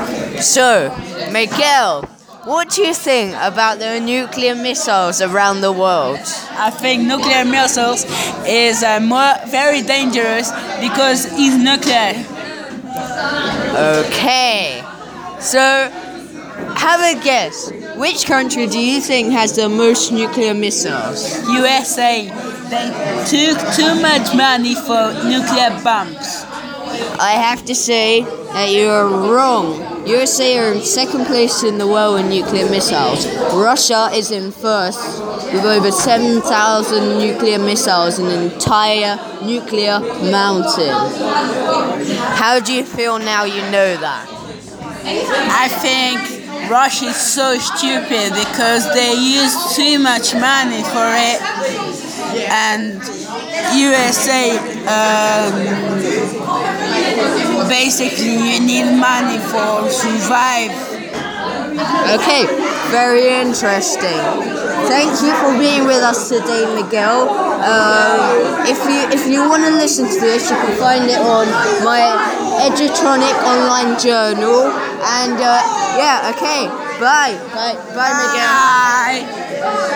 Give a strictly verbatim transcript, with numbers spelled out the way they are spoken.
So, Miguel, what do you think about the nuclear missiles around the world? I think nuclear missiles is uh, more very dangerous because it's nuclear. Okay, so have a guess. Which country do you think has the most nuclear missiles? U S A, they took too much money for nuclear bombs. I have to say that you are wrong. U S A are in second place in the world in nuclear missiles. Russia is in first with over seven thousand nuclear missiles in an entire nuclear mountain. How do you feel now you know that? I think Russia is so stupid because they use too much money for it, and U S A um, basically you need money for survive. Okay, very interesting. Thank you for being with us today, Miguel. Um, if you if you want to listen to this, you can find it on my Edutronic online journal. And uh, yeah, okay, bye, bye, bye, Miguel. Bye.